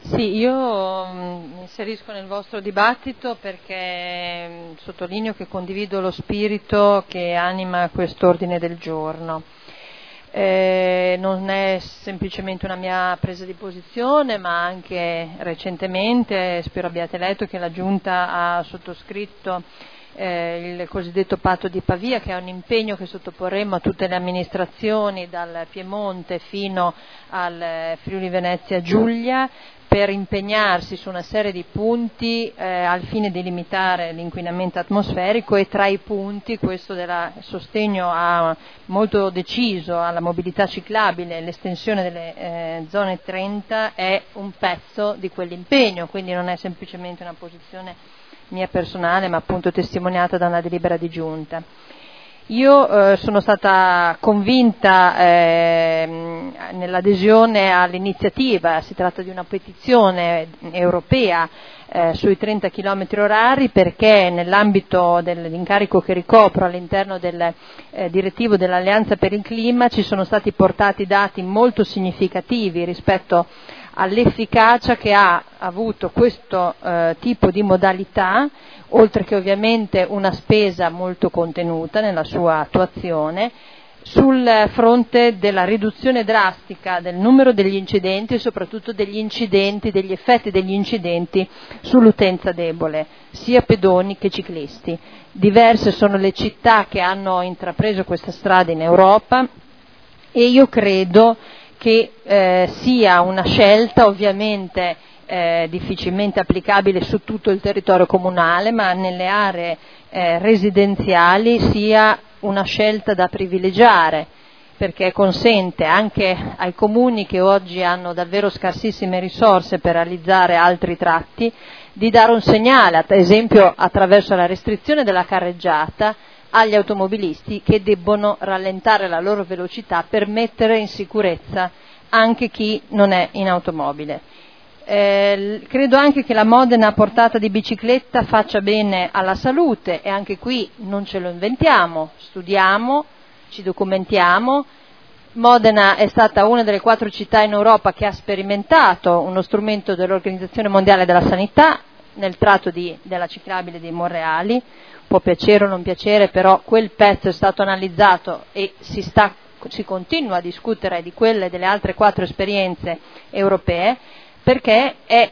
Sì, io mi inserisco nel vostro dibattito perché sottolineo che condivido lo spirito che anima quest'ordine del giorno. Non è semplicemente una mia presa di posizione, ma anche recentemente, spero abbiate letto, che la Giunta ha sottoscritto il cosiddetto patto di Pavia, che è un impegno che sottoporremo a tutte le amministrazioni dal Piemonte fino al Friuli Venezia Giulia, per impegnarsi su una serie di punti al fine di limitare l'inquinamento atmosferico, e tra i punti questo del sostegno molto deciso alla mobilità ciclabile. L'estensione delle zone 30 è un pezzo di quell'impegno, quindi non è semplicemente una posizione mia personale, ma appunto testimoniata da una delibera di giunta. Io sono stata convinta nell'adesione all'iniziativa. Si tratta di una petizione europea sui 30 km orari, perché nell'ambito dell'incarico che ricopro all'interno del direttivo dell'Alleanza per il Clima ci sono stati portati dati molto significativi rispetto all'efficacia che ha avuto questo tipo di modalità, oltre che ovviamente una spesa molto contenuta nella sua attuazione, sul fronte della riduzione drastica del numero degli incidenti e soprattutto degli effetti degli incidenti sull'utenza debole, sia pedoni che ciclisti. Diverse sono le città che hanno intrapreso questa strada in Europa, e io credo che sia una scelta ovviamente difficilmente applicabile su tutto il territorio comunale, ma nelle aree residenziali sia una scelta da privilegiare, perché consente anche ai comuni che oggi hanno davvero scarsissime risorse per realizzare altri tratti di dare un segnale, ad esempio attraverso la restrizione della carreggiata, agli automobilisti che debbono rallentare la loro velocità per mettere in sicurezza anche chi non è in automobile. Credo anche che la Modena a portata di bicicletta faccia bene alla salute, e anche qui non ce lo inventiamo, studiamo, ci documentiamo. Modena è stata una delle 4 città in Europa che ha sperimentato uno strumento dell'Organizzazione Mondiale della Sanità nel tratto della ciclabile dei Monreali. Può piacere o non piacere, però quel pezzo è stato analizzato e si continua a discutere di quelle e delle altre 4 esperienze europee, perché è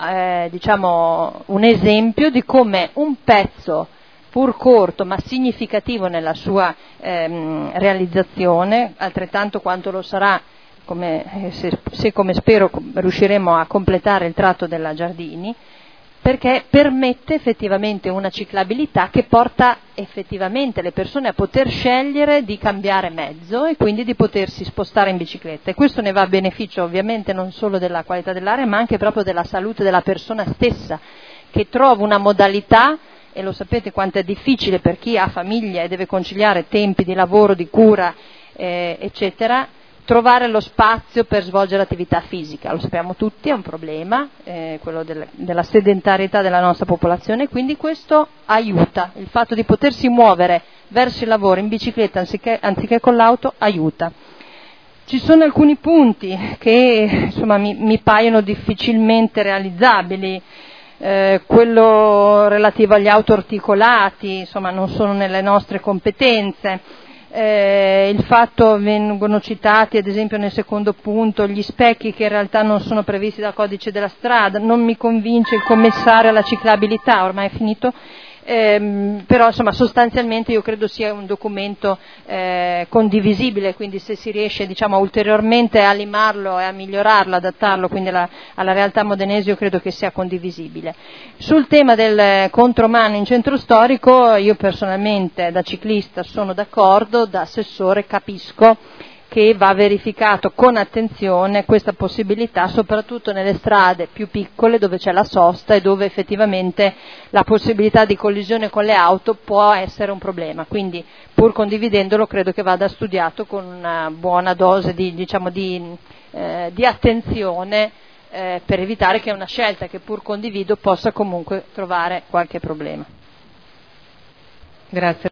un esempio di come un pezzo pur corto ma significativo nella sua realizzazione, altrettanto quanto lo sarà se come spero riusciremo a completare il tratto della Giardini, perché permette effettivamente una ciclabilità che porta effettivamente le persone a poter scegliere di cambiare mezzo e quindi di potersi spostare in bicicletta, e questo ne va a beneficio ovviamente non solo della qualità dell'aria, ma anche proprio della salute della persona stessa, che trova una modalità. E lo sapete quanto è difficile per chi ha famiglia e deve conciliare tempi di lavoro, di cura, eccetera, trovare lo spazio per svolgere attività fisica. Lo sappiamo tutti, è un problema, quello della sedentarietà della nostra popolazione, quindi questo aiuta. Il fatto di potersi muovere verso il lavoro in bicicletta anziché con l'auto aiuta. Ci sono alcuni punti che mi paiono difficilmente realizzabili. Quello relativo agli autoarticolati, non sono nelle nostre competenze. Il fatto, vengono citati ad esempio nel secondo punto gli specchi che in realtà non sono previsti dal codice della strada. Non mi convince il commissario alla ciclabilità, ormai è finito, però sostanzialmente io credo sia un documento condivisibile, quindi se si riesce ulteriormente a limarlo e a migliorarlo, adattarlo quindi alla realtà modenese, io credo che sia condivisibile. Sul tema del contromano in centro storico, io personalmente da ciclista sono d'accordo, da assessore capisco che va verificato con attenzione questa possibilità, soprattutto nelle strade più piccole dove c'è la sosta e dove effettivamente la possibilità di collisione con le auto può essere un problema. Quindi, pur condividendolo, credo che vada studiato con una buona dose di attenzione, per evitare che una scelta che pur condivido possa comunque trovare qualche problema. Grazie.